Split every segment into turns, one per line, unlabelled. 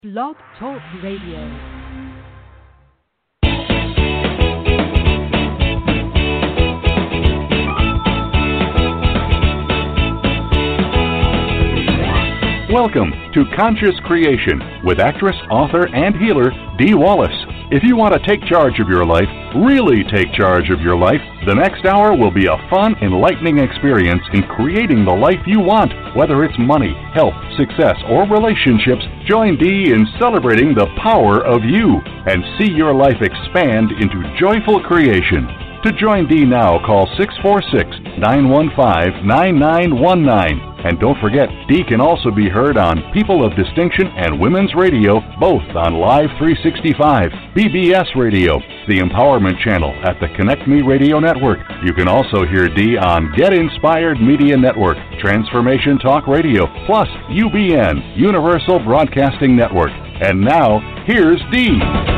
Blog Talk Radio.
Welcome to Conscious Creation with actress, author, and healer Dee Wallace. If you want to take charge of your life, really take charge of your life, the next hour will be a fun, enlightening experience in creating the life you want. Whether it's money, health, success, or relationships, join Dee in celebrating the power of you and see your life expand into joyful creation. To join Dee now, call 646-915-9919. And don't forget, Dee can also be heard on People of Distinction and Women's Radio, both on Live 365, BBS Radio, the Empowerment Channel at the Connect Me Radio Network. You can also hear Dee on Get Inspired Media Network, Transformation Talk Radio, plus UBN, Universal Broadcasting Network. And now, here's Dee.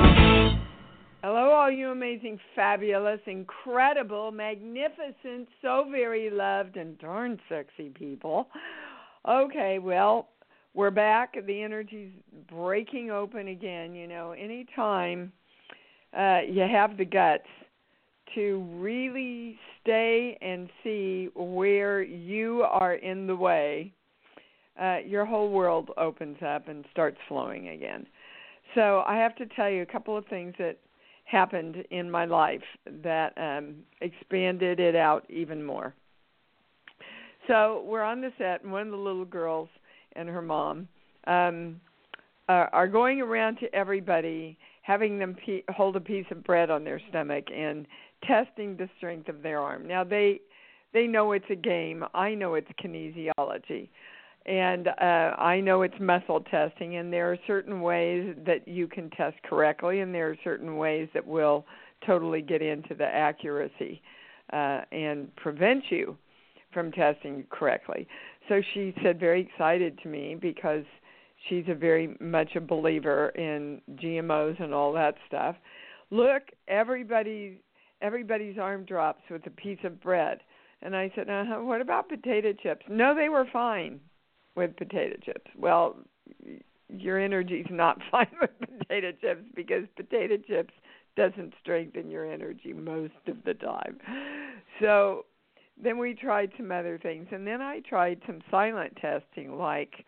Hello, all you amazing, fabulous, incredible, magnificent, so very loved, and darn sexy people. Okay, well, we're back. The energy's breaking open again. You know, anytime you have the guts to really stay and see where you are in the way, your whole world opens up and starts flowing again. So I have to tell you a couple of things that happened in my life that expanded it out even more. So we're on the set, and one of the little girls and her mom are going around to everybody, having them hold a piece of bread on their stomach and testing the strength of their arm. Now, they know it's a game. I know it's kinesiology. And I know it's muscle testing, and there are certain ways that you can test correctly, and there are certain ways that will totally get into the accuracy and prevent you from testing correctly. So she said very excited to me, because she's a very much a believer in GMOs and all that stuff. Look, everybody's arm drops with a piece of bread. And I said, what about potato chips? No, they were fine with potato chips. Well, your energy's not fine with potato chips, because potato chips doesn't strengthen your energy most of the time. So then we tried some other things, and then I tried some silent testing, like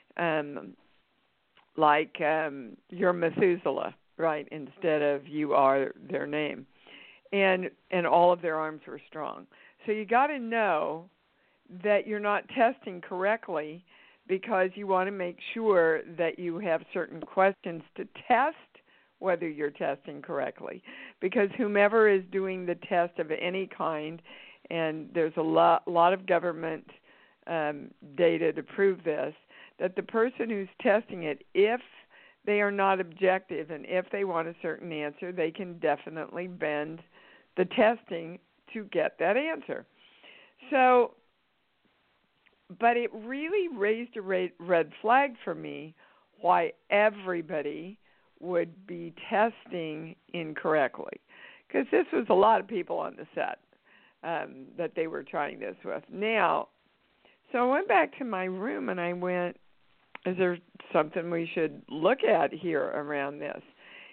your Methuselah, right, instead of you are their name, and all of their arms were strong. So you got to know that you're not testing correctly, because you want to make sure that you have certain questions to test whether you're testing correctly. Because whomever is doing the test of any kind, and there's a lot of government data to prove this, that the person who's testing it, if they are not objective and if they want a certain answer, they can definitely bend the testing to get that answer. So, but it really raised a red flag for me why everybody would be testing incorrectly. Because this was a lot of people on the set that they were trying this with. Now, so I went back to my room and I went, is there something we should look at here around this?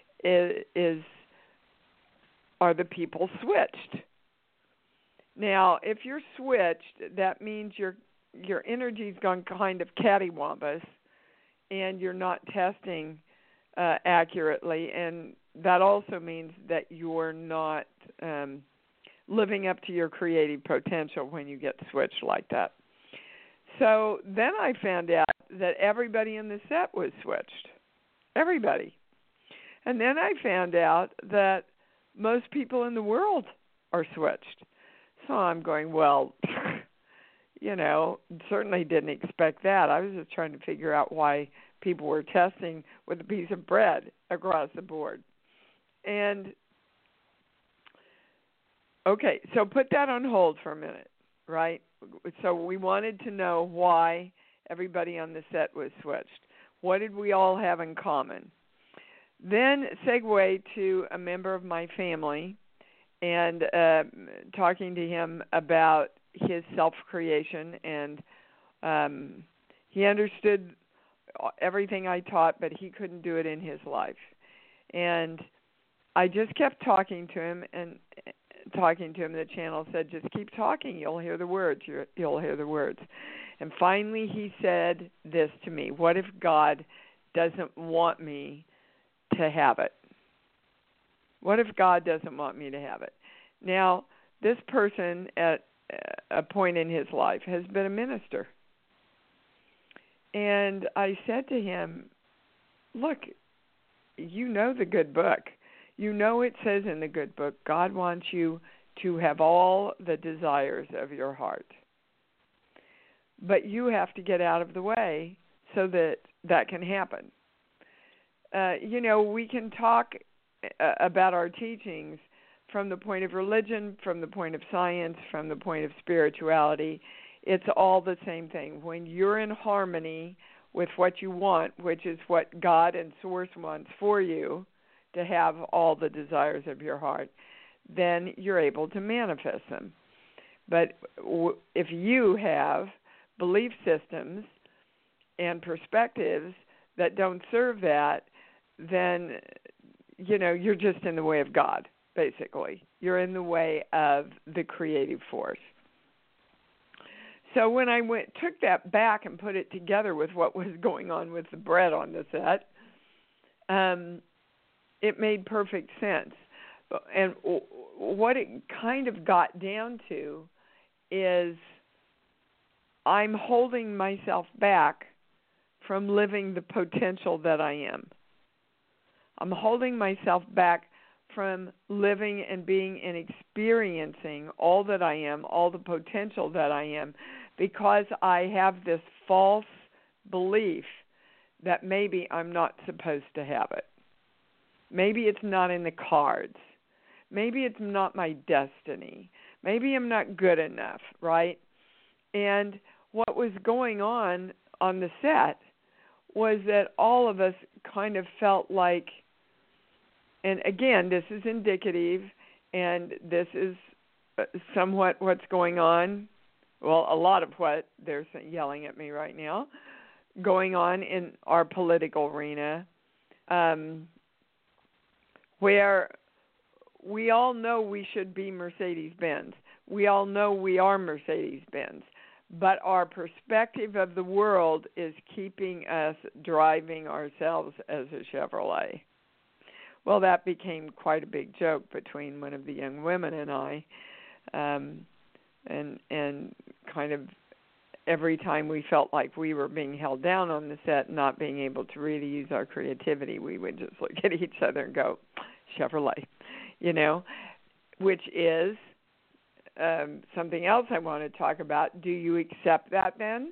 Are the people switched? Now, if you're switched, that means your energy's gone kind of cattywampus, and you're not testing accurately, and that also means that you're not living up to your creative potential when you get switched like that. So then I found out that everybody in the set was switched. Everybody. And then I found out that most people in the world are switched. So I'm going, well, you know, certainly didn't expect that. I was just trying to figure out why people were testing with a piece of bread across the board. And, okay, so put that on hold for a minute, right? So we wanted to know why everybody on the set was switched. What did we all have in common? Then segue to a member of my family and talking to him about his self-creation, and he understood everything I taught, but he couldn't do it in his life. And I just kept talking to him. The channel said, just keep talking. You'll hear the words. You'll hear the words. And finally he said this to me: what if God doesn't want me to have it? What if God doesn't want me to have it? Now, this person at a point in his life has been a minister. And I said to him, look, you know the good book. You know it says in the good book, God wants you to have all the desires of your heart. But you have to get out of the way so that that can happen. We can talk about our teachings from the point of religion, from the point of science, from the point of spirituality. It's all the same thing. When you're in harmony with what you want, which is what God and Source wants for you, to have all the desires of your heart, then you're able to manifest them. But if you have belief systems and perspectives that don't serve that, then, you're just in the way of God, basically. You're in the way of the creative force. So when I took that back and put it together with what was going on with the bread on the set, it made perfect sense. And what it kind of got down to is I'm holding myself back from living the potential that I am. I'm holding myself back from living and being and experiencing all that I am, all the potential that I am, because I have this false belief that maybe I'm not supposed to have it. Maybe it's not in the cards. Maybe it's not my destiny. Maybe I'm not good enough, right? And what was going on the set was that all of us kind of felt like, and again, this is indicative, and this is somewhat what's going on, well, a lot of what they're yelling at me right now, going on in our political arena, where we all know we should be Mercedes-Benz. We all know we are Mercedes-Benz. But our perspective of the world is keeping us driving ourselves as a Chevrolet. Well, that became quite a big joke between one of the young women and I. And kind of every time we felt like we were being held down on the set, not being able to really use our creativity, we would just look at each other and go, Chevrolet, which is something else I want to talk about. Do you accept that then?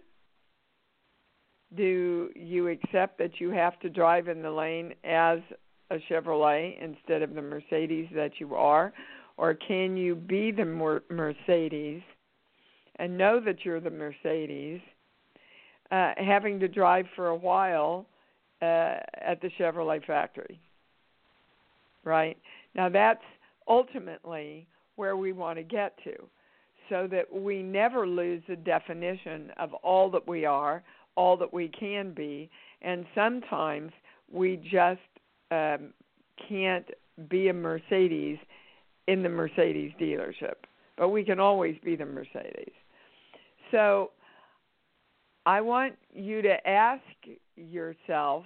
Do you accept that you have to drive in the lane as a Chevrolet instead of the Mercedes that you are? Or can you be the Mercedes and know that you're the Mercedes, having to drive for a while at the Chevrolet factory? Right? Now that's ultimately where we want to get to, so that we never lose the definition of all that we are, all that we can be, and sometimes we just can't be a Mercedes in the Mercedes dealership, but we can always be the Mercedes. So I want you to ask yourself,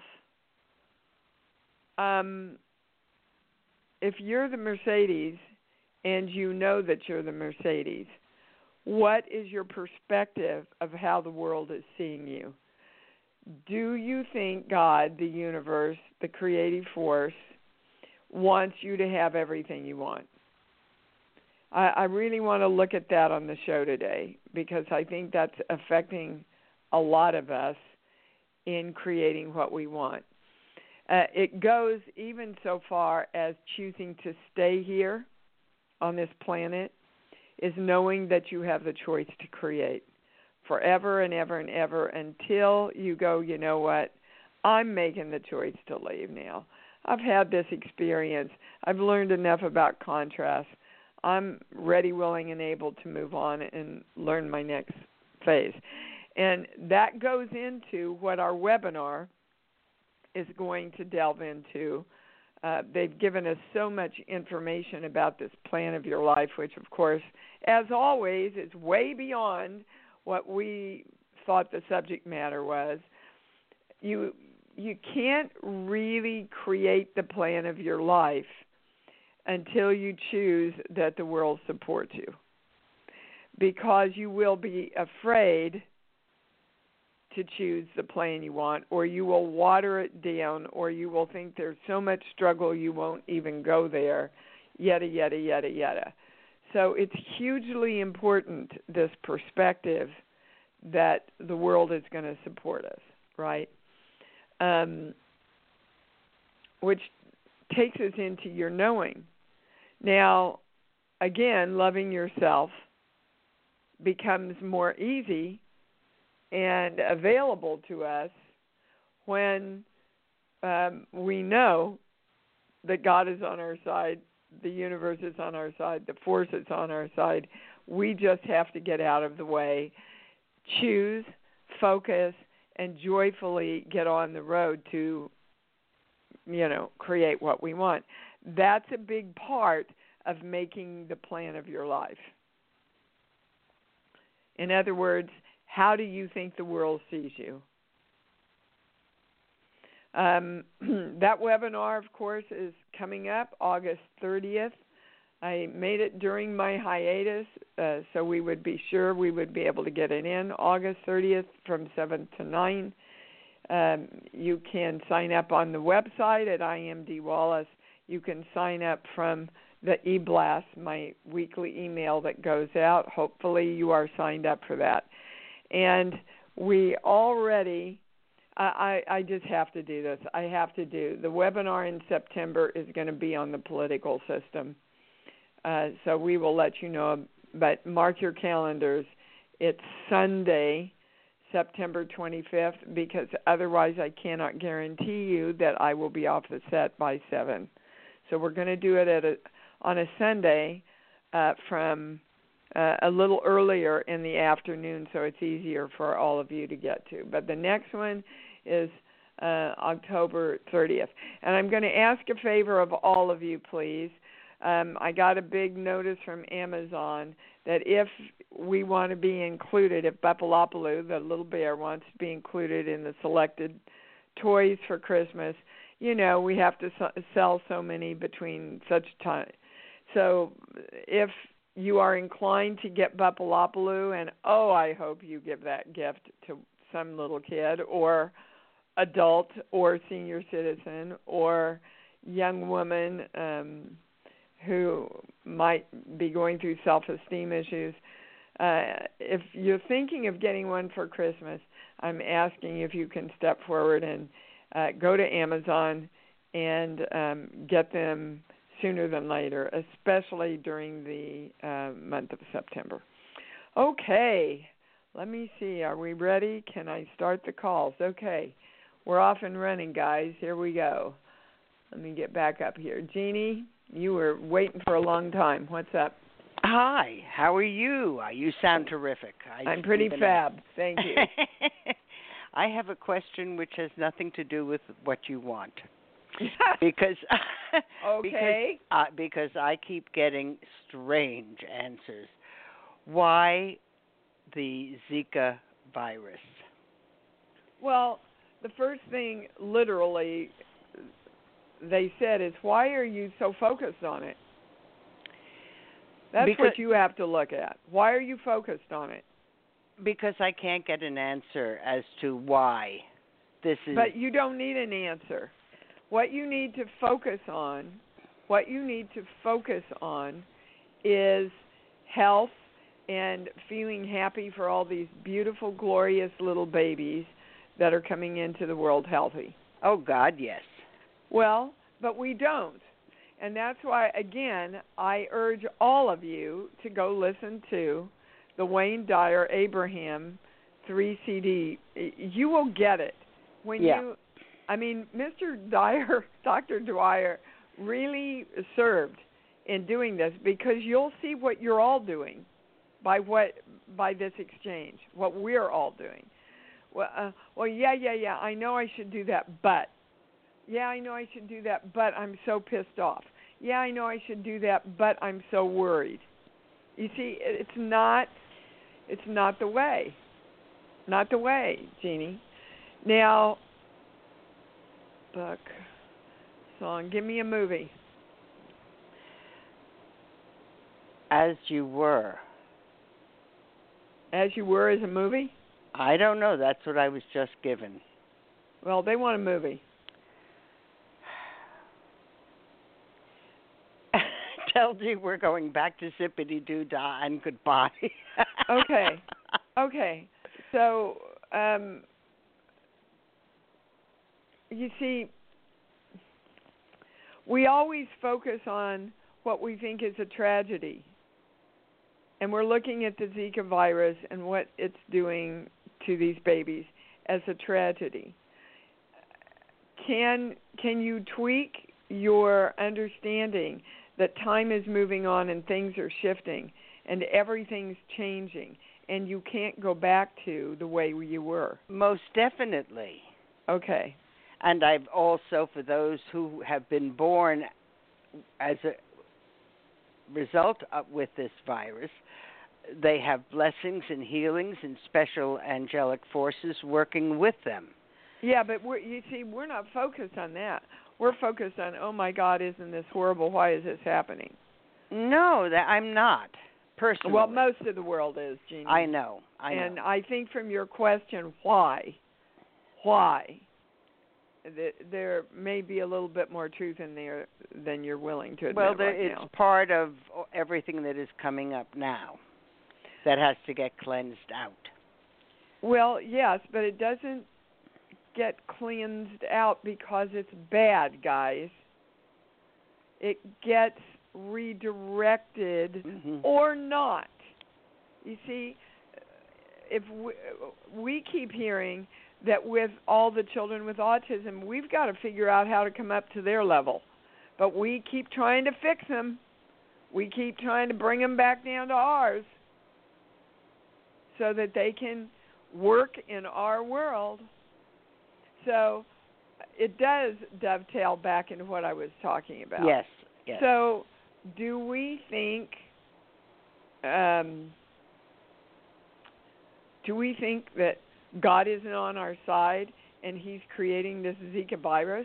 if you're the Mercedes and you know that you're the Mercedes, what is your perspective of how the world is seeing you? Do you think God, the universe, the creative force, wants you to have everything you want? I really want to look at that on the show today, because I think that's affecting a lot of us in creating what we want. It goes even so far as choosing to stay here on this planet is knowing that you have the choice to create forever and ever and ever until you go, you know what, I'm making the choice to leave now. I've had this experience. I've learned enough about contrast. I'm ready, willing, and able to move on and learn my next phase. And that goes into what our webinar is going to delve into. They've given us so much information about this plan of your life, which, of course, as always, is way beyond what we thought the subject matter was. You can't really create the plan of your life until you choose that the world supports you, because you will be afraid to choose the plan you want, or you will water it down, or you will think there's so much struggle you won't even go there, yada, yada, yada, yada. So it's hugely important, this perspective that the world is going to support us, right? Which takes us into your knowing. Now, again, loving yourself becomes more easy and available to us when we know that God is on our side, the universe is on our side, the force is on our side. We just have to get out of the way, choose, focus, and joyfully get on the road to, create what we want. That's a big part of making the plan of your life. In other words, how do you think the world sees you? That webinar, of course, is coming up August 30th. I made it during my hiatus, so we would be sure we would be able to get it in August 30th from 7 to 9. You can sign up on the website at I Am Dee Wallace. You can sign up from the e-blast, my weekly email that goes out. Hopefully you are signed up for that. And we already, I just have to do this. I have to do. The webinar in September is going to be on the political system. So we will let you know. But mark your calendars. It's Sunday, September 25th, because otherwise I cannot guarantee you that I will be off the set by 7. So we're going to do it on a Sunday from a little earlier in the afternoon, so it's easier for all of you to get to. But the next one is October 30th. And I'm going to ask a favor of all of you, please. I got a big notice from Amazon that if we want to be included, if Bupalopaloo, the little bear, wants to be included in the selected toys for Christmas, we have to sell so many between such time. So if you are inclined to get Bupalopaloo, and I hope you give that gift to some little kid or adult or senior citizen or young woman who might be going through self-esteem issues. If you're thinking of getting one for Christmas, I'm asking if you can step forward and go to Amazon and get them sooner than later, especially during the month of September. Okay, let me see. Are we ready? Can I start the calls? Okay, we're off and running, guys. Here we go. Let me get back up here. Jeannie, you were waiting for a long time. What's up?
Hi, how are you? You sound terrific.
I'm pretty fab. Thank you.
I have a question which has nothing to do with what you want. Because
okay.
because I keep getting strange answers. Why the Zika virus?
Well, the first thing literally they said is, why are you so focused on it? That's what you have to look at. Why are you focused on it?
Because I can't get an answer as to why this is.
But you don't need an answer. What you need to focus on is health and feeling happy for all these beautiful, glorious little babies that are coming into the world healthy.
Oh, God, yes.
Well, but we don't. And that's why, again, I urge all of you to go listen to the Wayne Dyer Abraham 3 CD. You will get it. Mr. Dyer, Dr. Dwyer, really served in doing this, because you'll see what you're all doing. by this exchange, what we're all doing. Well, yeah, I know I should do that, but. Yeah, I know I should do that, but I'm so pissed off. Yeah, I know I should do that, but I'm so worried. You see, it's not the way. Not the way, Jeannie. Now, book, song, give me a movie.
As You Were.
As You Were is a movie?
I don't know. That's what I was just given.
Well, they want a movie.
Tells you we're going back to Zippity Doo Dah and goodbye.
Okay. So, you see, we always focus on what we think is a tragedy. And we're looking at the Zika virus and what it's doing to these babies as a tragedy. Can you tweak your understanding that time is moving on and things are shifting and everything's changing and you can't go back to the way you were?
Most definitely.
Okay.
And I've also, for those who have been born as a result with this virus, they have blessings and healings and special angelic forces working with them.
Yeah, but we're not focused on that. We're focused on, oh my God, isn't this horrible? Why is this happening?
No, I'm not, personally.
Well, most of the world is, Jeannie.
I know.
And I think from your question, why, there may be a little bit more truth in there than you're willing to admit
well,
right now.
It's part of everything that is coming up now that has to get cleansed out.
Well, yes, but it doesn't get cleansed out because it's bad, guys. It gets redirected or not. You see, if we keep hearing that with all the children with autism, we've got to figure out how to come up to their level. But we keep trying to fix them. We keep trying to bring them back down to ours so that they can work in our world. So it does dovetail back into what I was talking about.
Yes.
So do we think that God isn't on our side and he's creating this Zika virus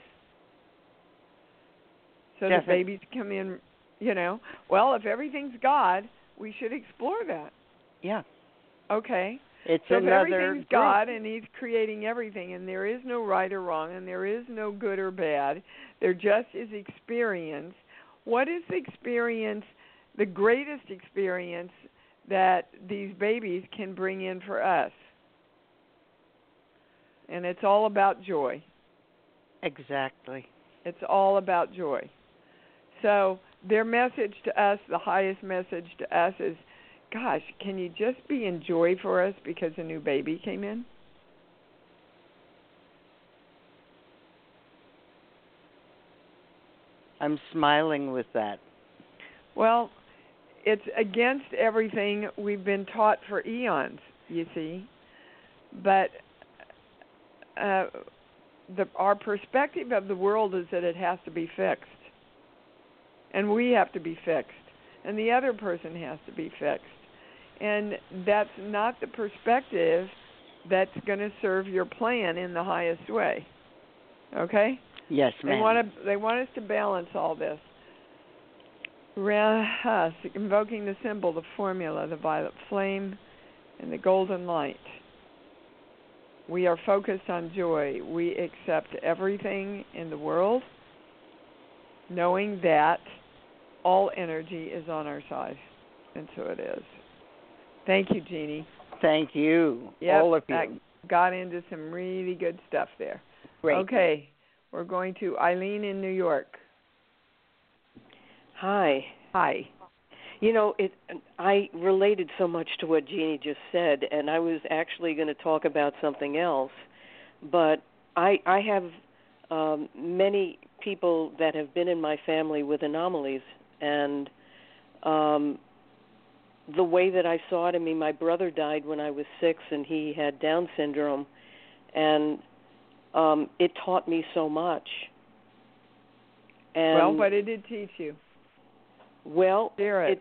so that babies come in, Well, if everything's God, we should explore that.
Yeah.
Okay.
It's
so if
another
everything's
group.
God and he's creating everything and there is no right or wrong and there is no good or bad, there just is experience. What is the experience, the greatest experience that these babies can bring in for us? And it's all about joy.
Exactly.
It's all about joy. So their message to us, the highest message to us is, gosh, can you just be in joy for us because a new baby came in?
I'm smiling with that.
Well, it's against everything we've been taught for eons, you see. But our perspective of the world is that it has to be fixed. And we have to be fixed. And the other person has to be fixed. And that's not the perspective that's going to serve your plan in the highest way. Okay?
Yes, ma'am.
They want us to balance all this. Invoking the symbol, the formula, the violet flame, and the golden light. We are focused on joy. We accept everything in the world, knowing that all energy is on our side. And so it is. Thank you, Jeannie.
Thank you, all of you.
I got into some really good stuff there.
Great.
Okay, we're going to Eileen in New York.
Hi. I related so much to what Jeannie just said, and I was actually going to talk about something else. But I have many people that have been in my family with anomalies, and the way that I saw it, I mean, my brother died when I was 6, and he had Down syndrome, and it taught me so much. And,
well, what did it teach you?
Well,
Spirit,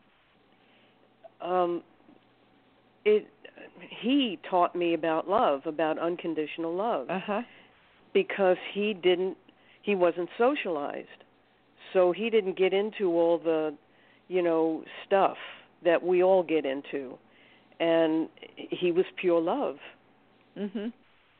he taught me about love, about unconditional love, because he wasn't socialized, so he didn't get into all the, stuff that we all get into, and he was pure love.
Mhm.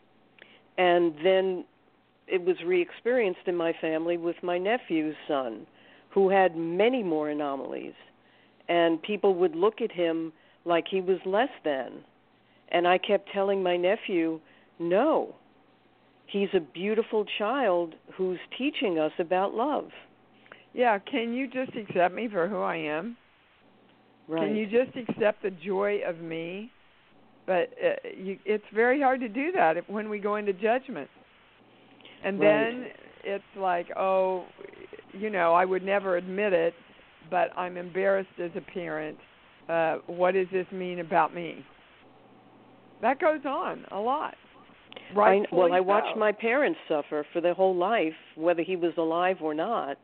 And then it was re-experienced in my family with my nephew's son, who had many more anomalies, and people would look at him like he was less than. And I kept telling my nephew, no, he's a beautiful child who's teaching us about love.
Yeah, can you just accept me for who I am?
Right.
Can you just accept the joy of me? But it's very hard to do that when we go into judgment. And then it's like, oh, I would never admit it, but I'm embarrassed as a parent. What does this mean about me? That goes on a lot. I
watched my parents suffer for their whole life, whether he was alive or not,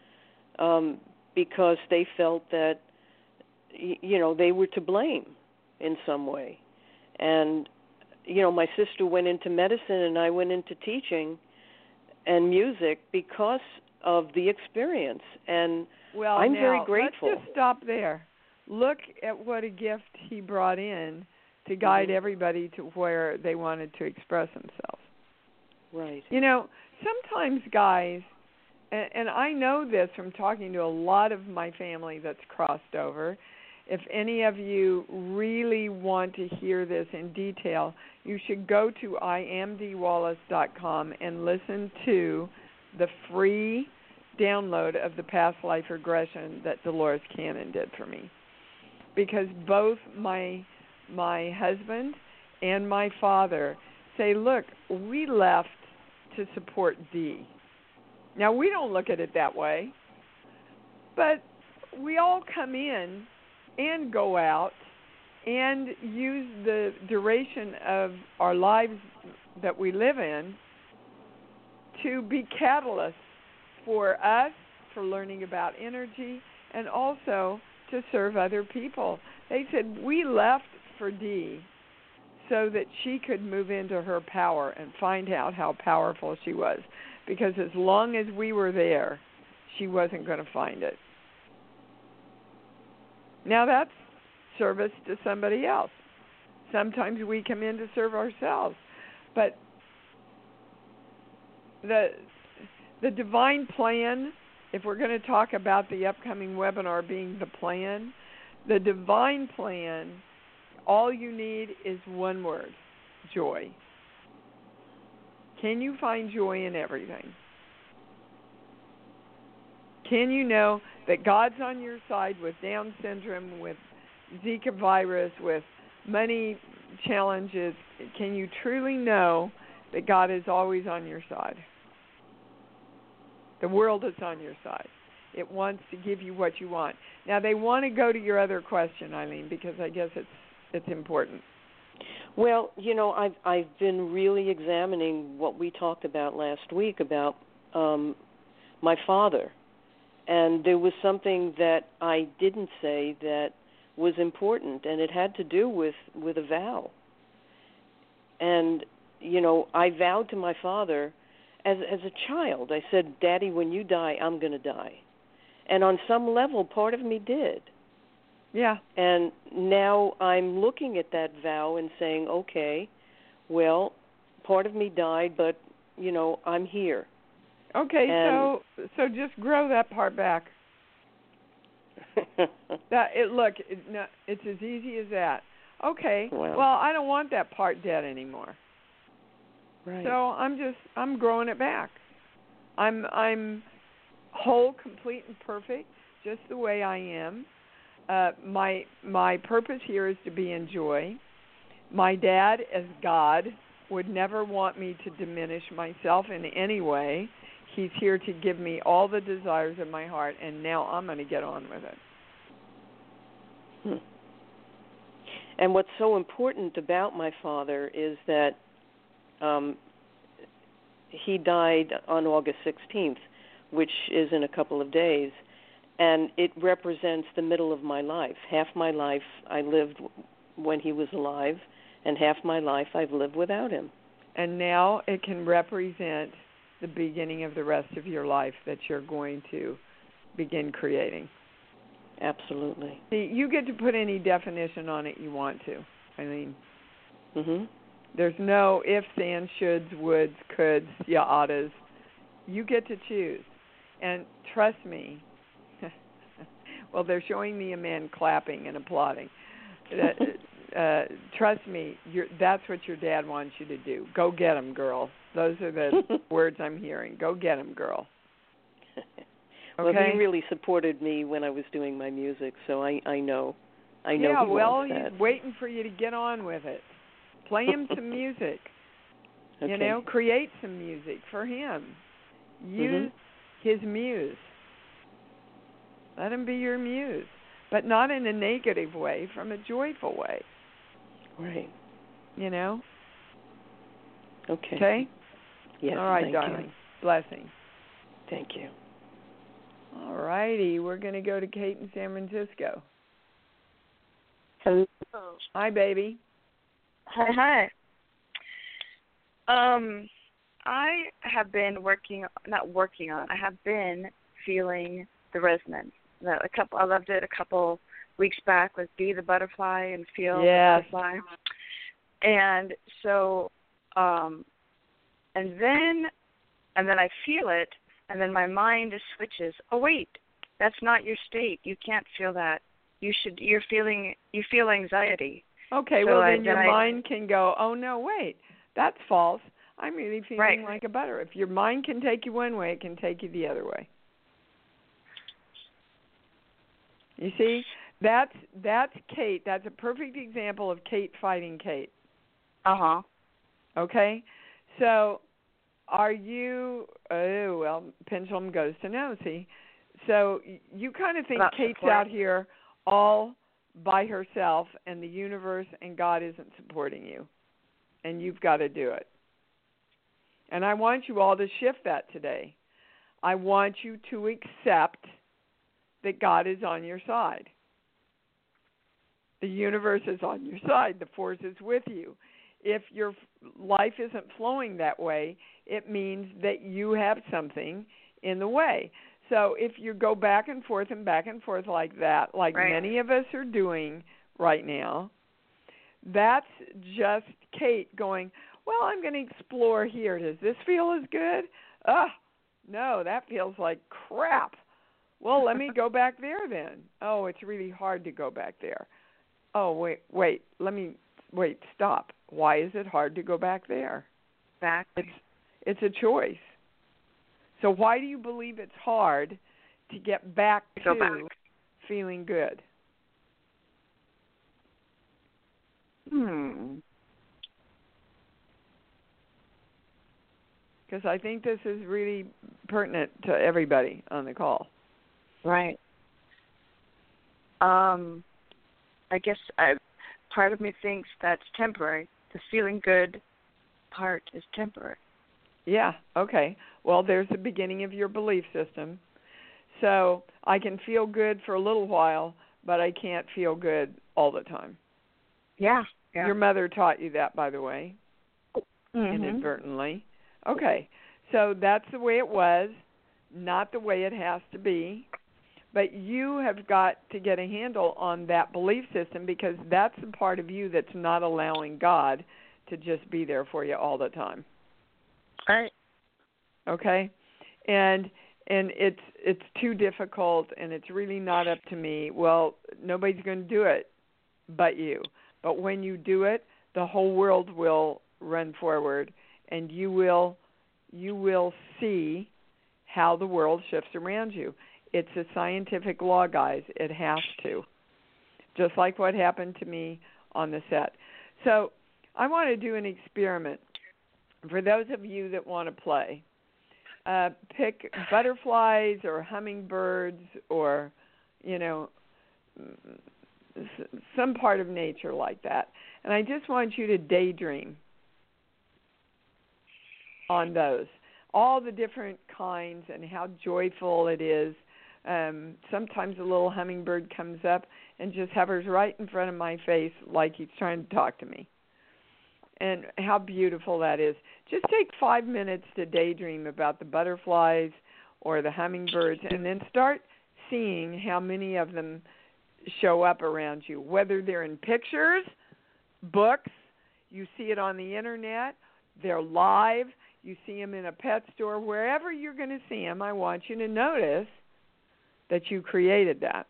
because they felt that, they were to blame in some way. And, my sister went into medicine and I went into teaching and music because of the experience. And I'm very grateful.
Let's just stop there. Look at what a gift he brought in to guide everybody to where they wanted to express themselves.
Right.
Sometimes guys, and I know this from talking to a lot of my family that's crossed over, if any of you really want to hear this in detail, you should go to iamdeewallace.com and listen to the free download of the past life regression that Dolores Cannon did for me. Because both my husband and my father say, look, we left to support Dee. Now, we don't look at it that way, but we all come in and go out and use the duration of our lives that we live in to be catalysts for us, for learning about energy, and also to serve other people. They said, we left for Dee so that she could move into her power and find out how powerful she was. Because as long as we were there, she wasn't going to find it. Now that's service to somebody else. Sometimes we come in to serve ourselves. But the divine plan, if we're going to talk about the upcoming webinar being the plan, the divine plan, all you need is one word, joy. Can you find joy in everything? Can you know that God's on your side with Down syndrome, with Zika virus, with money challenges? Can you truly know that God is always on your side? The world is on your side. It wants to give you what you want. Now, they want to go to your other question, Eileen, because I guess it's important.
Well, I've been really examining what we talked about last week about my father. And there was something that I didn't say that was important, and it had to do with a vow. And, I vowed to my father as a child. I said, Daddy, when you die, I'm going to die. And on some level, part of me did.
Yeah.
And now I'm looking at that vow and saying, okay, well, part of me died, but, I'm here.
Okay, so just grow that part back. It's as easy as that. Okay, well, I don't want that part dead anymore.
Right.
So I'm growing it back. I'm whole, complete, and perfect, just the way I am. My purpose here is to be in joy. My dad, as God, would never want me to diminish myself in any way. He's here to give me all the desires of my heart, and now I'm going to get on with it.
And what's so important about my father is that he died on August 16th, which is in a couple of days, and it represents the middle of my life. Half my life I lived when he was alive, and half my life I've lived without him.
And now it can represent the beginning of the rest of your life that you're going to begin creating.
Absolutely.
See, you get to put any definition on it you want to. I mean, there's no ifs, ands, shoulds, woulds, coulds, ya oughtas. You get to choose. And trust me, well, they're showing me a man clapping and applauding. Trust me, that's what your dad wants you to do. Go get him, girl. Those are the words I'm hearing. Go get him, girl.
Well,
Okay?
he really supported me when I was doing my music, so I know. I know
yeah,
he
well,
wants that.
he's waiting for you to get on with it. Play him some music.
Okay.
You know, create some music for him. Use his muse. Let him be your muse, but not in a negative way, from a joyful way.
Right.
You know?
Okay.
Okay?
Yes,
all right,
thank
darling.
you.
Blessings.
Thank you.
All righty. We're going to go to Kate in San Francisco.
Hello.
Hi, baby.
Hi. I have been I have been feeling the resonance. I loved it a couple weeks back with Be the Butterfly and Feel the Butterfly. And so, and then I feel it, and then my mind just switches. Oh wait, that's not your state. You can't feel that. You feel anxiety.
Okay,
so
well then your mind can go, oh no, wait, that's false. I'm really feeling like a butter. If your mind can take you one way, it can take you the other way. You see, that's Kate. That's a perfect example of Kate fighting Kate. Okay, so are you? Oh well, pendulum goes to no. See, so you kind of think Kate's out here all by herself, and the universe and God isn't supporting you, and you've got to do it. And I want you all to shift that today. I want you to accept that God is on your side. The universe is on your side. The force is with you. If your life isn't flowing that way, it means that you have something in the way. So if you go back and forth like that, like many of us are doing right now, that's just Kate going, well, I'm going to explore here. Does this feel as good? No, that feels like crap. Well, let me go back there then. Oh, it's really hard to go back there. Oh, wait, stop. Why is it hard to go back there? It's a choice. So why do you believe it's hard to get back to feeling good? Because I think this is really pertinent to everybody on the call.
Right. I guess part of me thinks that's temporary. The feeling good part is temporary.
Yeah, okay. Well, there's the beginning of your belief system. So I can feel good for a little while, but I can't feel good all the time.
Yeah.
Your mother taught you that, by the way, inadvertently. Okay, so that's the way it was, not the way it has to be. But you have got to get a handle on that belief system, because that's the part of you that's not allowing God to just be there for you all the time.
Right.
Okay? And it's too difficult, and it's really not up to me. Well, nobody's going to do it but you. But when you do it, the whole world will run forward, and you will see how the world shifts around you. It's a scientific law, guys. It has to. Just like what happened to me on the set. So I want to do an experiment. For those of you that want to play, pick butterflies or hummingbirds or, some part of nature like that. And I just want you to daydream on those, all the different kinds and how joyful it is. Sometimes a little hummingbird comes up and just hovers right in front of my face like he's trying to talk to me. And how beautiful that is. Just take 5 minutes to daydream about the butterflies or the hummingbirds, and then start seeing how many of them show up around you, whether they're in pictures, books, you see it on the internet, they're live, you see them in a pet store, wherever you're going to see them. I want you to notice that you created that,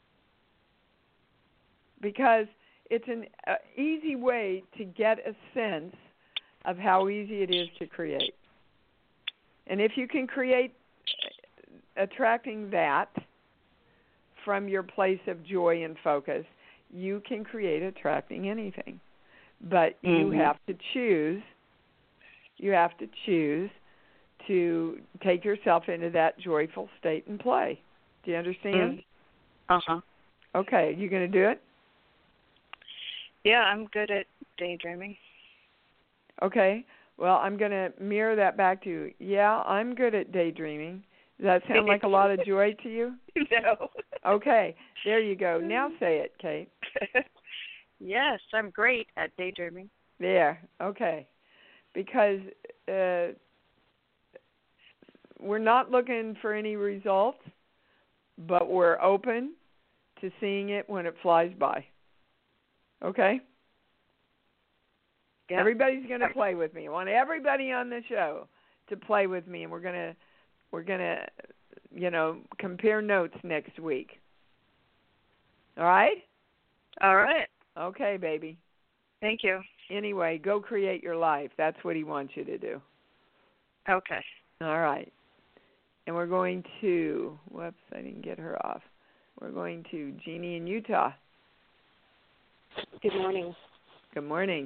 because it's an easy way to get a sense of how easy it is to create. And if you can create attracting that from your place of joy and focus, you can create attracting anything. But you have to choose. You have to choose to take yourself into that joyful state and play. Do you understand?
Uh-huh.
Okay, you going to do it?
Yeah, I'm good at daydreaming.
Okay. Well, I'm going to mirror that back to you. Yeah, I'm good at daydreaming. Does that sound like a lot of joy to you?
No.
Okay. There you go. Now say it, Kate.
Yes, I'm great at daydreaming.
There. Okay. Because we're not looking for any results, but we're open to seeing it when it flies by. Okay? Yep. Everybody's going to play with me. I want everybody on the show to play with me, and we're going to compare notes next week. All right?
All right.
Okay, baby.
Thank you.
Anyway, go create your life. That's what he wants you to do.
Okay.
All right. And we're going to, whoops, I didn't get her off. We're going to Jeannie in Utah.
Good morning.
Good morning.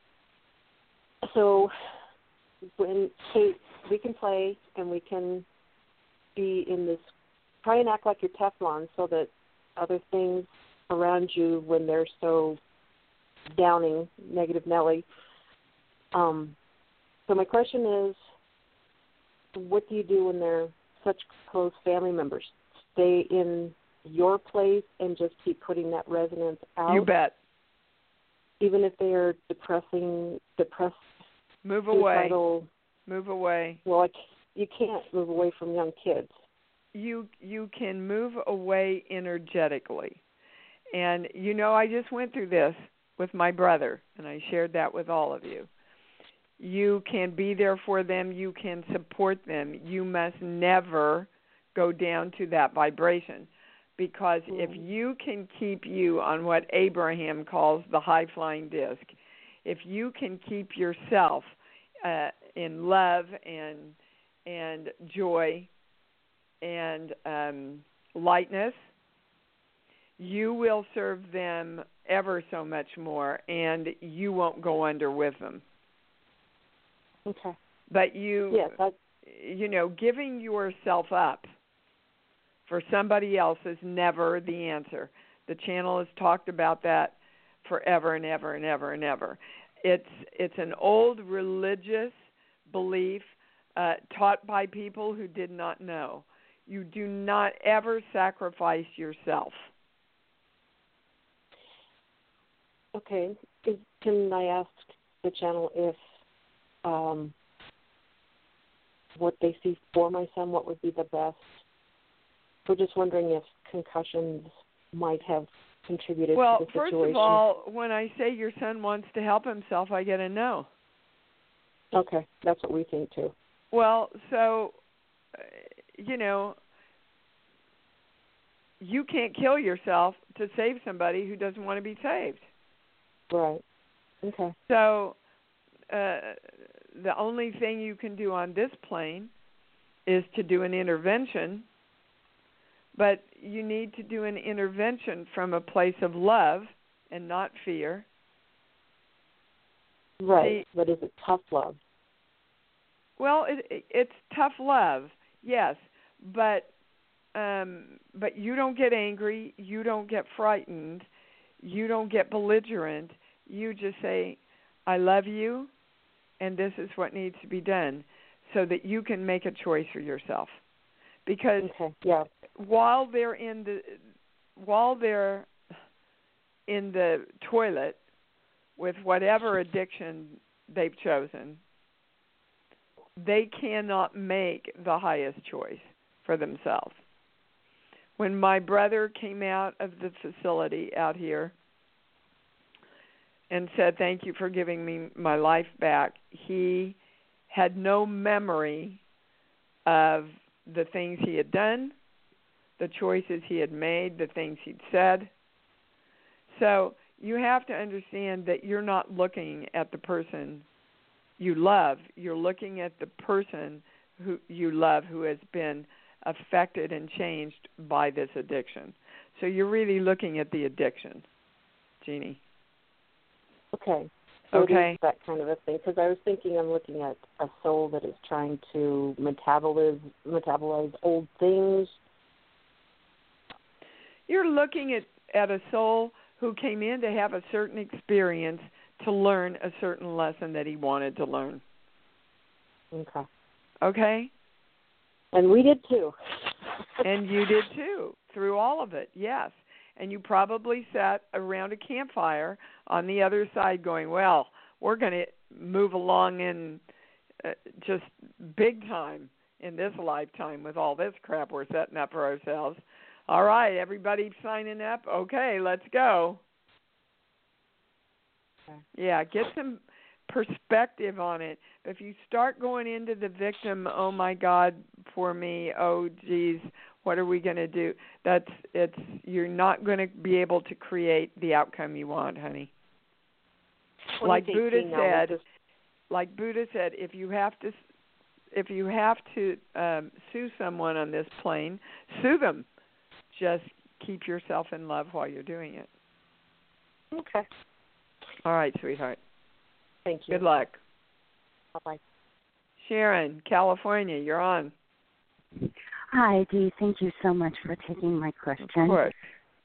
So, when Kate, we can play and we can be in this, try and act like you're Teflon so that other things around you, when they're so downing, negative Nelly. So my question is, what do you do when they're such close family members? Stay in your place and just keep putting that resonance out?
You bet.
Even if they are depressed.
Move away.
Suicidal.
Move away.
Well, you can't move away from young kids.
You can move away energetically. And, I just went through this with my brother, and I shared that with all of you. You can be there for them. You can support them. You must never go down to that vibration, because if you can keep you on what Abraham calls the high-flying disc, if you can keep yourself in love and joy and lightness, you will serve them ever so much more, and you won't go under with them.
Okay.
But giving yourself up for somebody else is never the answer. The channel has talked about that forever and ever and ever and ever. It's an old religious belief taught by people who did not know. You do not ever sacrifice yourself.
Okay. Can I ask the channel if what they see for my son, what would be the best? We're just wondering if concussions might have contributed to the situation.
Well, first of all, when I say your son wants to help himself, I get a no.
Okay, that's what we think too.
Well, so, you can't kill yourself to save somebody who doesn't want to be saved.
Right. Okay.
So, the only thing you can do on this plane is to do an intervention, but you need to do an intervention from a place of love and not fear.
Right, but is it tough love?
Well, it's tough love, yes, but you don't get angry, you don't get frightened, you don't get belligerent. You just say, I love you, and this is what needs to be done, so that you can make a choice for yourself. Because while they're in the toilet with whatever addiction they've chosen, they cannot make the highest choice for themselves. When my brother came out of the facility out here and said, thank you for giving me my life back, he had no memory of the things he had done, the choices he had made, the things he'd said. So you have to understand that you're not looking at the person you love. You're looking at the person who you love who has been affected and changed by this addiction. So you're really looking at the addiction, Jeannie.
Okay. So
okay.
It is that kind of a thing. Because I was thinking I'm looking at a soul that is trying to metabolize old things.
You're looking at a soul who came in to have a certain experience to learn a certain lesson that he wanted to learn.
Okay.
Okay?
And we did too.
And you did too, through all of it, yes. And you probably sat around a campfire on the other side going, well, we're going to move along in just big time in this lifetime with all this crap we're setting up for ourselves. All right, everybody signing up? Okay, let's go.
Okay.
Yeah, get some perspective on it. If you start going into the victim, oh my God, poor me, oh geez, what are we going to do? You're not going to be able to create the outcome you want, honey. Like Buddha said, if you have to sue someone on this plane, sue them. Just keep yourself in love while you're doing it.
Okay.
All right, sweetheart.
Thank you.
Good luck.
Bye-bye.
Sharon, California, you're on.
Hi, Dee. Thank you so much for taking my question.
Of course.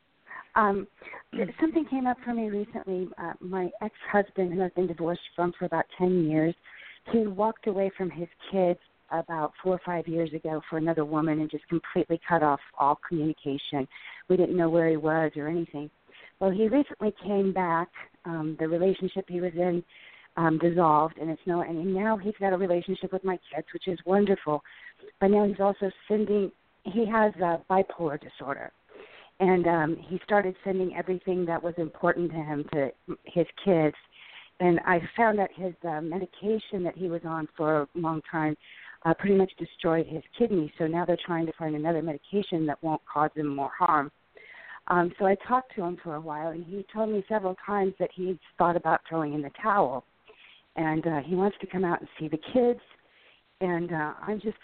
Something came up for me recently. My ex-husband, who I've been divorced from for about 10 years, he walked away from his kids about 4 or 5 years ago for another woman and just completely cut off all communication. We didn't know where he was or anything. Well, he recently came back. The relationship he was in dissolved, and now he's got a relationship with my kids, which is wonderful. But now he's also he has bipolar disorder, and he started sending everything that was important to him to his kids. And I found that his medication that he was on for a long time pretty much destroyed his kidneys. So now they're trying to find another medication that won't cause him more harm. So I talked to him for a while, and he told me several times that he's thought about throwing in the towel. And he wants to come out and see the kids. And I'm just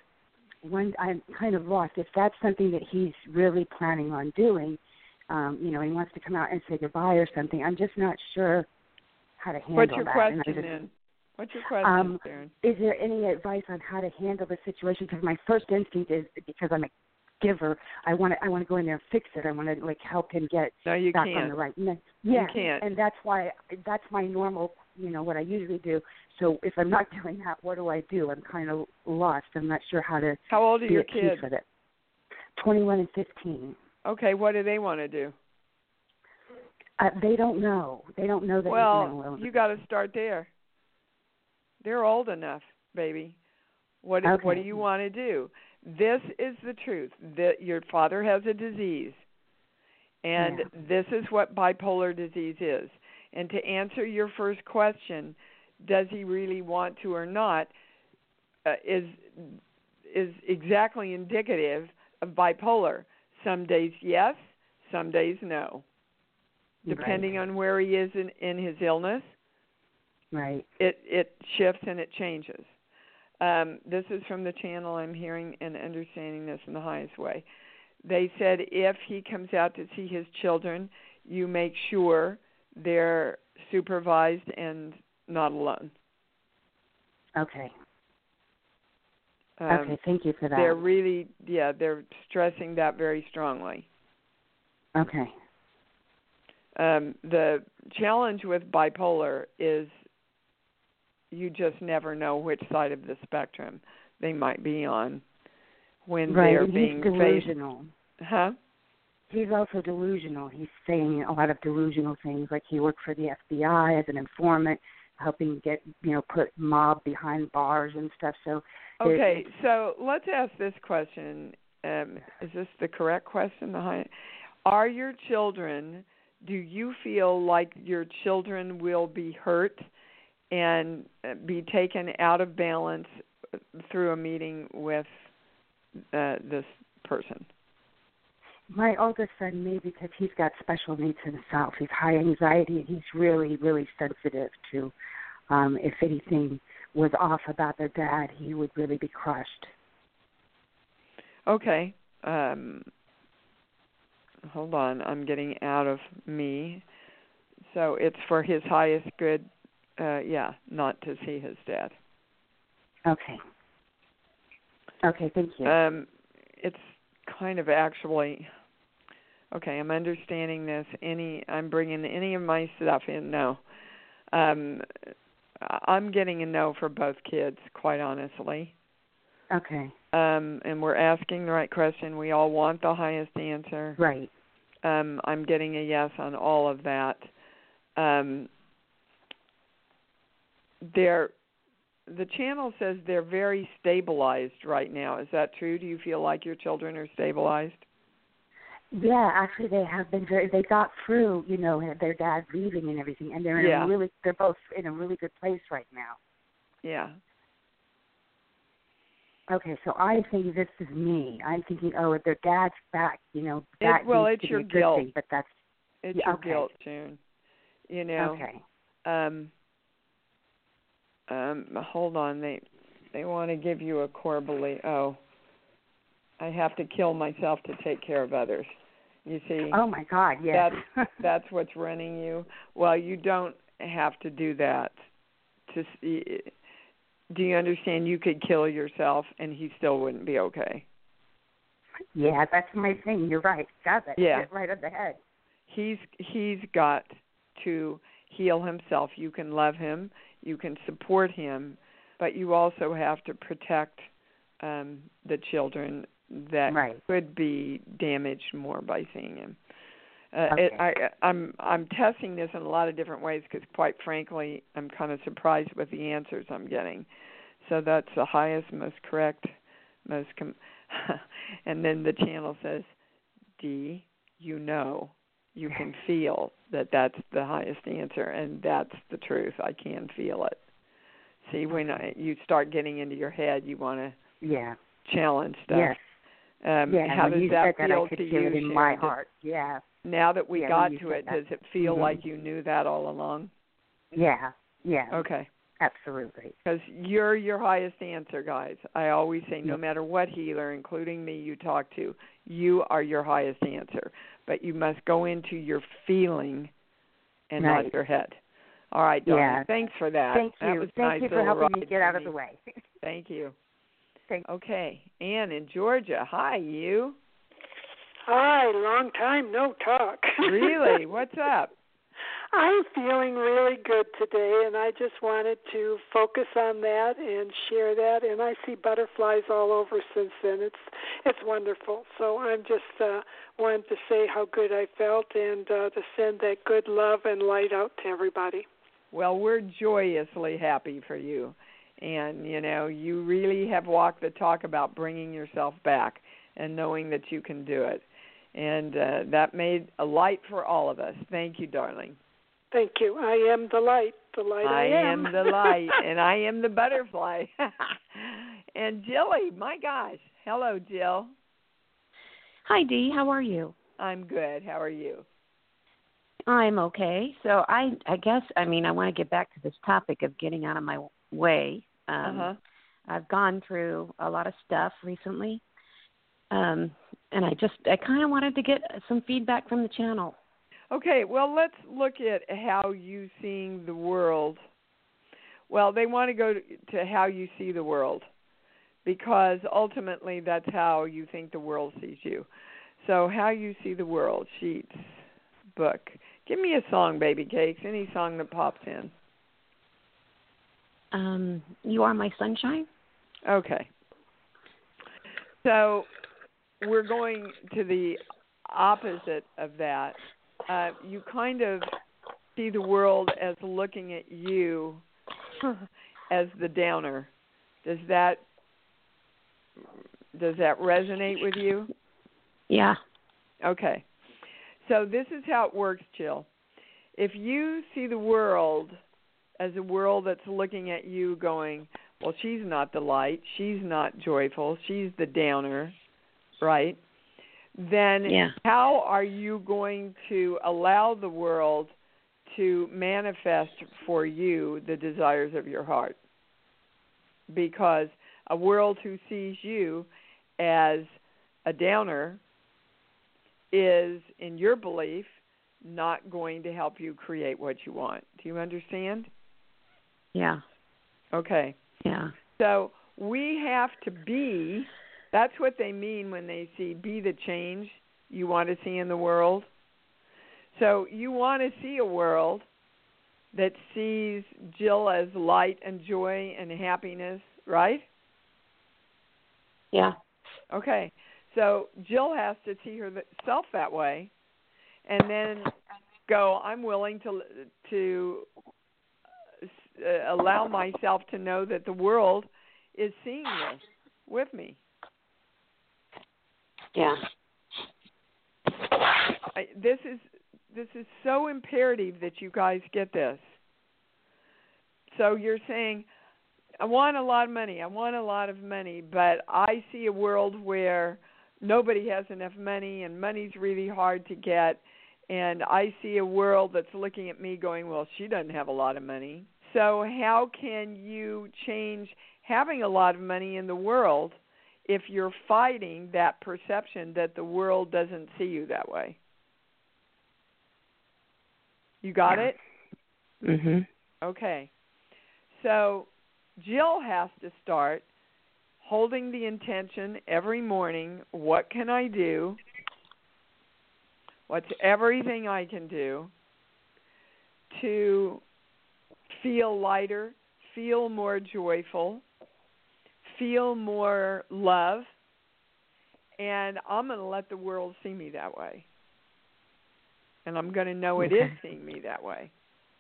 I'm kind of lost. If that's something that he's really planning on doing, he wants to come out and say goodbye or something, I'm just not sure how to handle that.
What's your question then? What's your question, Sharon?
Is there any advice on how to handle the situation? Because my first instinct is, because I'm a giver, I want to go in there and fix it. I want to help him get back on the right. Yeah,
you can't.
And that's my normal, what I usually do. So if I'm not doing that, what do I do? I'm kind of lost. I'm not sure how to.
How old are your kids?
With it. 21 and 15.
Okay, what do they want to do?
They don't know. They don't know that.
Well, you got to start there. They're old enough, baby. What do you want to do? This is the truth. That your father has a disease, and this is what bipolar disease is. And to answer your first question, does he really want to or not, is exactly indicative of bipolar. Some days yes, some days no. Depending on where he is in his illness,
right?
It shifts and it changes. This is from the channel I'm hearing and understanding this in the highest way. They said if he comes out to see his children, you make sure they're supervised and not alone.
Okay. Okay, thank you for that.
They're really, they're stressing that very strongly.
Okay.
The challenge with bipolar is you just never know which side of the spectrum they might be on when they're being
delusional.
faced. Huh?
He's also delusional. He's saying a lot of delusional things, like he worked for the FBI as an informant, helping get, put mob behind bars and stuff. So
okay, so let's ask this question. Is this the correct question? Are your children, do you feel like your children will be hurt and be taken out of balance through a meeting with this person?
My oldest son may, because he's got special needs himself. He's high anxiety, and he's really, really sensitive to if anything was off about their dad, he would really be crushed.
Okay. Hold on. I'm getting out of me. So it's for his highest good, not to see his dad.
Okay. Okay, thank you.
It's kind of actually... Okay, I'm understanding this. I'm bringing any of my stuff in? No. I'm getting a no for both kids, quite honestly.
Okay.
And we're asking the right question. We all want the highest answer.
Right.
I'm getting a yes on all of that. The channel says they're very stabilized right now. Is that true? Do you feel like your children are stabilized?
Yeah, actually, they have been they got through, their dad leaving and everything, and they're in they're both in a really good place right now.
Yeah.
Okay, so I think this is me. I'm thinking, their dad's back, that
it's your guilt.
Thing, but that's
it's your guilt, June.
Okay.
Hold on. They want to give you a core belief. Oh, I have to kill myself to take care of others. You see?
Oh my God! Yes.
That's what's running you. Well, you don't have to do that. Do you understand? You could kill yourself, and he still wouldn't be okay.
Yeah, that's my thing. You're right. Got that.
Yeah.
Right on the head.
He's got to heal himself. You can love him. You can support him, but you also have to protect the children that could be damaged more by seeing him. I'm testing this in a lot of different ways because, quite frankly, I'm kind of surprised with the answers I'm getting. So that's the highest, most correct, and then the channel says, D, you can feel that that's the highest answer, and that's the truth. I can feel it. See, when you start getting into your head, you want to challenge stuff.
Yes.
How does that feel
I could
to
feel
you?
it in my heart. Yeah.
Now that we got to it, does it feel like you knew that all along?
Yeah. Yeah.
Okay.
Absolutely.
Because you're your highest answer, guys. I always say, no matter what healer, including me, you talk to, you are your highest answer. But you must go into your feeling and not your head. All right, darling.
Yeah.
Thanks for that.
Thank
that
you.
Was
Thank you for helping me get out of the way.
Thank you.
Thanks.
Okay. Ann in Georgia. Hi, you.
Hi, long time no talk.
Really? What's up?
I'm feeling really good today, and I just wanted to focus on that and share that. And I see butterflies all over since then. It's wonderful. So I'm just wanted to say how good I felt and to send that good love and light out to everybody.
Well, we're joyously happy for you. And, you really have walked the talk about bringing yourself back and knowing that you can do it. And that made a light for all of us. Thank you, darling.
Thank you. I am the light. The light I am.
I am the light, and I am the butterfly. And Jilly, my gosh. Hello, Jill.
Hi, Dee. How are you?
I'm good. How are you?
I'm okay. So I guess, I want to get back to this topic of getting out of my way. I've gone through a lot of stuff recently, and I kind of wanted to get some feedback from the channel.
Okay, well, let's look at how you seeing the world. Well, they want to go to how you see the world, because ultimately that's how you think the world sees you. So how you see the world, sheets, book. Give me a song, Baby Cakes. Any song that pops in.
You Are My Sunshine.
Okay. So we're going to the opposite of that. You kind of see the world as looking at you as the downer. Does that resonate with you?
Yeah.
Okay. So this is how it works, Jill. If you see the world as a world that's looking at you going, well, she's not the light, she's not joyful, she's the downer, right? Then how are you going to allow the world to manifest for you the desires of your heart? Because a world who sees you as a downer is, in your belief, not going to help you create what you want. Do you understand?
Yeah.
Okay.
Yeah.
So we have to be, that's what they mean when they see be the change you want to see in the world. So you want to see a world that sees Jill as light and joy and happiness, right?
Yeah.
Okay. So Jill has to see herself that way and then go, I'm willing to allow myself to know that the world is seeing this with me.
Yeah.
This is so imperative that you guys get this. So you're saying, I want a lot of money, but I see a world where nobody has enough money and money's really hard to get, and I see a world that's looking at me going, well, she doesn't have a lot of money. So how can you change having a lot of money in the world if you're fighting that perception that the world doesn't see you that way? You got it?
Mhm.
Okay. So Jill has to start holding the intention every morning, what can I do? What's everything I can do to feel lighter, feel more joyful, feel more love, and I'm going to let the world see me that way. And I'm going to know it is seeing me that way.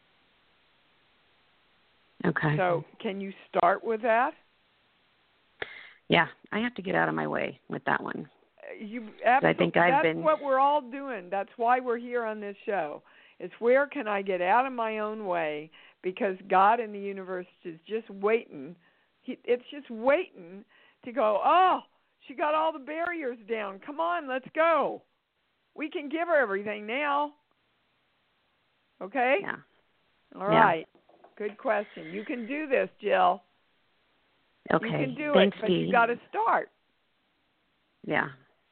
Okay.
So can you start with that?
Yeah, I have to get out of my way with that one.
You
absolutely. I think
that's what we're all doing. That's why we're here on this show. It's where can I get out of my own way, because God in the universe is just waiting. It's just waiting to go, oh, she got all the barriers down. Come on, let's go. We can give her everything now. Okay?
Yeah.
All right. Good question. You can do this, Jill.
Okay.
You can do
Thanks,
it, but
Dee.
you got to start.
Yeah.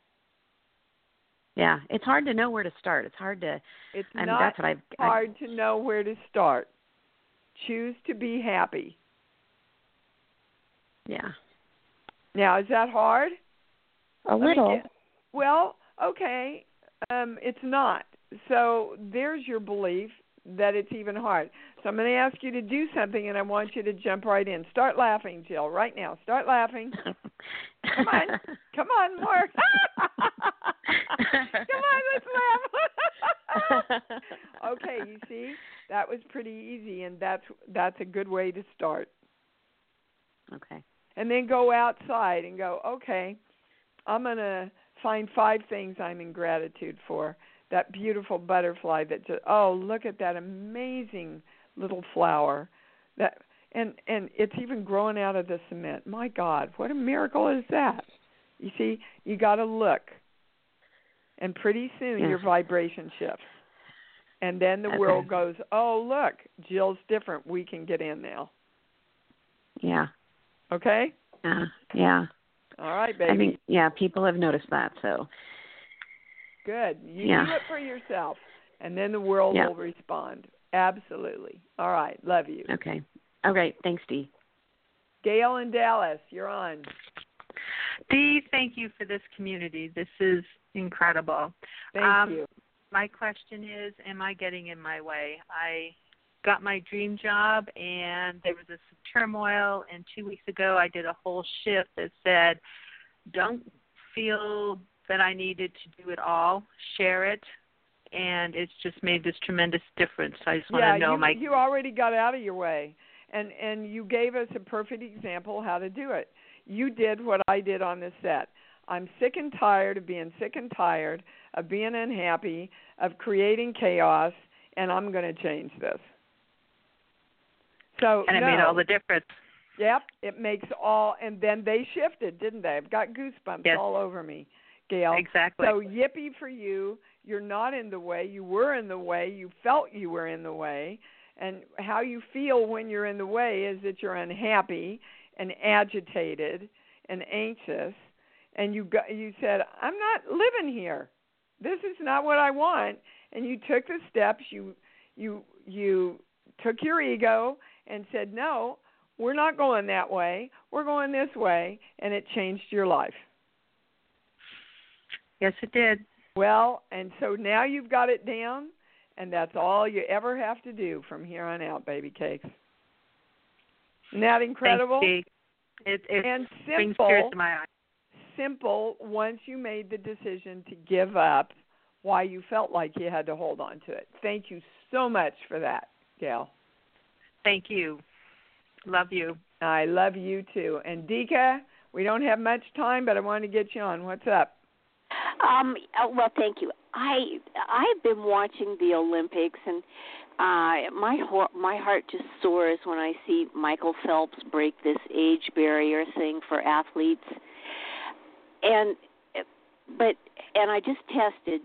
Yeah, it's hard to know where to start. It's hard to.
It's
that's what
hard to know where to start. Choose to be happy.
Yeah.
Now, is that hard?
A little.
Well, okay. It's not. So there's your belief that it's even hard. So I'm going to ask you to do something, and I want you to jump right in. Start laughing, Jill, right now. Start laughing. Come on. Come on, more. Come on, let's laugh. Okay, you see? That was pretty easy, and that's a good way to start.
Okay.
And then go outside and go, okay, I'm going to find 5 things I'm in gratitude for. That beautiful butterfly that just, oh, look at that amazing little flower. And it's even growing out of the cement. My God, what a miracle is that? You see, you got to look. And pretty soon your vibration shifts. And then the world goes, oh, look, Jill's different. We can get in now.
Yeah.
Okay?
Yeah.
All right, baby.
I think, people have noticed that, so.
Good. You do it for yourself, and then the world will respond. Absolutely. All right. Love you.
Okay. All right. Thanks, Dee.
Gail in Dallas, you're on.
Dee, thank you for this community. This is incredible.
Thank you.
my question is, am I getting in my way? I got my dream job, and there was this turmoil, and 2 weeks ago I did a whole shift that said, don't feel that I needed to do it all, share it, and it's just made this tremendous difference. I just want to know
you already got out of your way, and you gave us a perfect example how to do it. You did what I did on this set. I'm sick and tired of being sick and tired of being unhappy, of creating chaos, and I'm going to change this. So
and it made all the difference.
Yep, it makes all, and then they shifted, didn't they? I've got goosebumps all over me, Gail.
Exactly.
So yippee for you. You're not in the way. You were in the way. You felt you were in the way. And how you feel when you're in the way is that you're unhappy and agitated and anxious. And you said, I'm not living here. This is not what I want. And you took the steps. You took your ego and said, no, we're not going that way. We're going this way. And it changed your life.
Yes, it did.
Well, and so now you've got it down, and that's all you ever have to do from here on out, baby cakes. Isn't that incredible?
Thanks, it
and
brings tears to my eyes.
Simple once you made the decision to give up why you felt like you had to hold on to it. Thank you so much for that, Gail.
Thank you. Love you.
I love you too. And Dika, we don't have much time, but I want to get you on. What's up?
Well, thank you. I've been watching the Olympics, and my heart just soars when I see Michael Phelps break this age barrier thing for athletes. And I just tested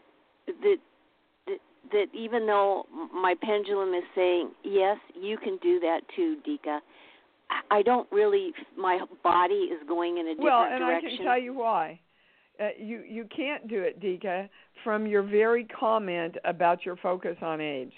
that even though my pendulum is saying yes, you can do that too, Dika, I don't really. My body is going in a different direction.
Well, and I can tell you why. You can't do it, Dika, from your very comment about your focus on age.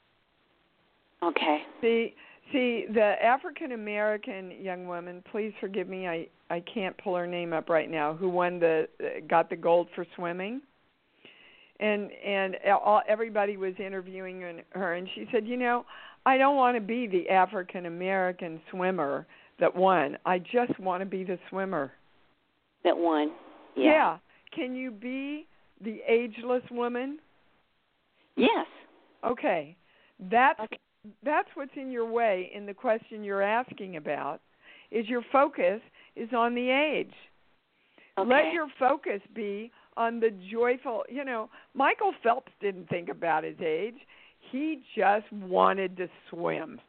Okay.
See, the African-American young woman, please forgive me, I can't pull her name up right now, who got the gold for swimming. And everybody was interviewing her, and she said, I don't want to be the African-American swimmer that won. I just want to be the swimmer
that won.
Yeah. Can you be the ageless woman?
Yes.
Okay. That's what's in your way in the question you're asking about, is your focus is on the age.
Okay.
Let your focus be on the joyful, Michael Phelps didn't think about his age. He just wanted to swim.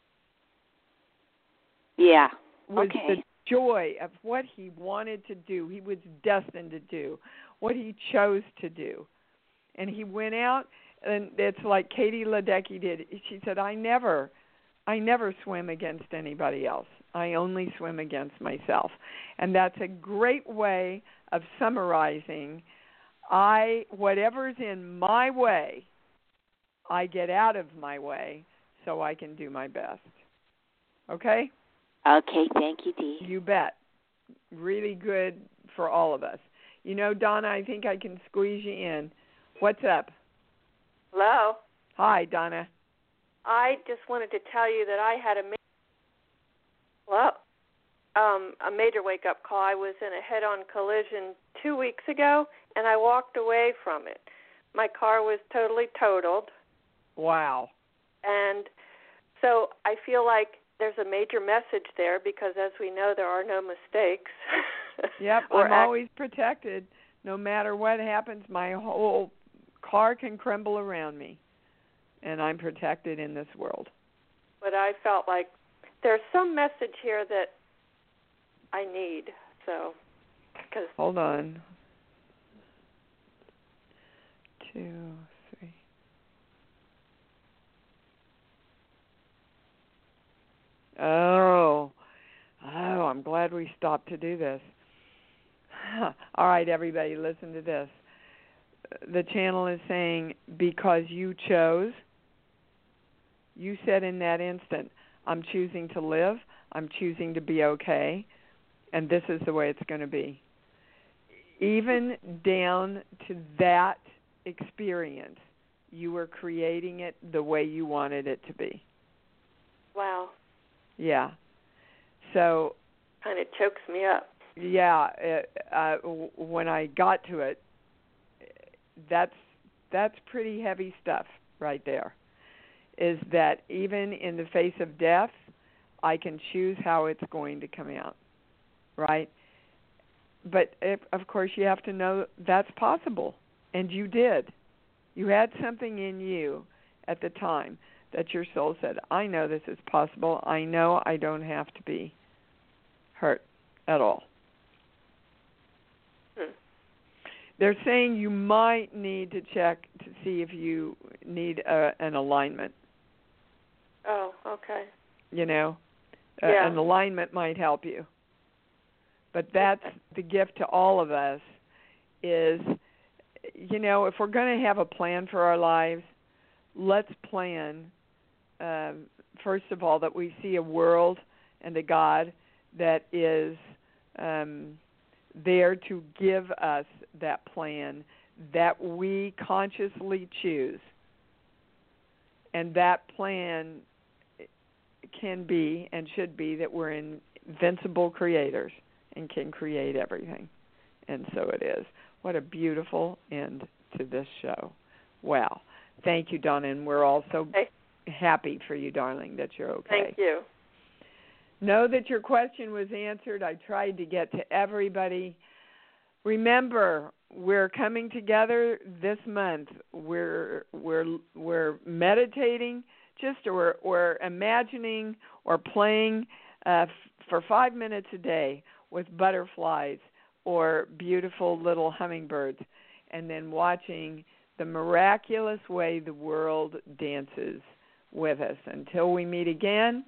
Yeah.
Was
okay.
The joy of what he wanted to do, he was destined to do, what he chose to do. And he went out, and it's like Katie Ledecky did. She said, I never swim against anybody else. I only swim against myself. And that's a great way of summarizing, whatever's in my way, I get out of my way so I can do my best. Okay?
Okay, thank you, Dee.
You bet. Really good for all of us. Donna, I think I can squeeze you in. What's up?
Hello.
Hi, Donna.
I just wanted to tell you that I had a major wake-up call. I was in a head-on collision 2 weeks ago, and I walked away from it. My car was totally totaled.
Wow.
And so I feel like there's a major message there because, as we know, there are no mistakes.
Yep, I'm always protected. No matter what happens, my whole car can crumble around me, and I'm protected in this world.
But I felt like there's some message here that I need. So,
hold on. 2, 3. Oh, I'm glad we stopped to do this. All right, everybody, listen to this. The channel is saying, because you chose, you said in that instant, I'm choosing to live, I'm choosing to be okay, and this is the way it's going to be. Even down to that experience, you were creating it the way you wanted it to be.
Wow.
Yeah. So
kind of chokes me up.
Yeah, when I got to it, that's pretty heavy stuff right there. Is that even in the face of death, I can choose how it's going to come out, right? But of course, you have to know that's possible, and you did. You had something in you at the time that your soul said, I know this is possible. I know I don't have to be hurt at all. They're saying you might need to check to see if you need an alignment.
Oh, okay.
You know,
yeah.
An alignment might help you. But that's the gift to all of us is, you know, if we're going to have a plan for our lives, let's plan, first of all, that we see a world and a God that is there to give us that plan that we consciously choose. And that plan can be and should be that we're invincible creators and can create everything. And so it is. What a beautiful end to this show. Wow. Thank you, Donna. And we're all so happy for you, darling, that you're okay.
Thank you.
Know that your question was answered. I tried to get to everybody. Remember, we're coming together this month. We're meditating, we're imagining or playing for 5 minutes a day with butterflies or beautiful little hummingbirds, and then watching the miraculous way the world dances with us. Until we meet again,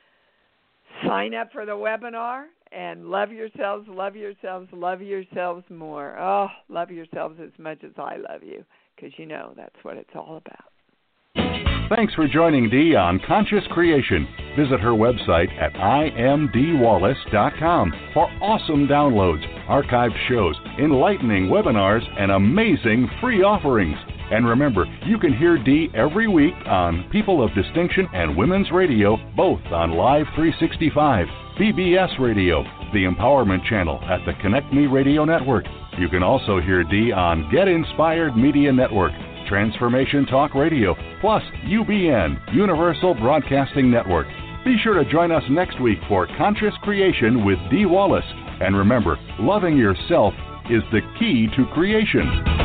sign up for the webinar and love yourselves, love yourselves, love yourselves more. Oh, love yourselves as much as I love you, because you know that's what it's all about.
Thanks for joining Dee on Conscious Creation. Visit her website at imdwallace.com for awesome downloads, archived shows, enlightening webinars, and amazing free offerings. And remember, you can hear Dee every week on People of Distinction and Women's Radio, both on Live 365, PBS Radio, the Empowerment Channel at the Connect Me Radio Network. You can also hear Dee on Get Inspired Media Network, Transformation Talk Radio, plus UBN, Universal Broadcasting Network. Be sure to join us next week for Conscious Creation with Dee Wallace. And remember, loving yourself is the key to creation.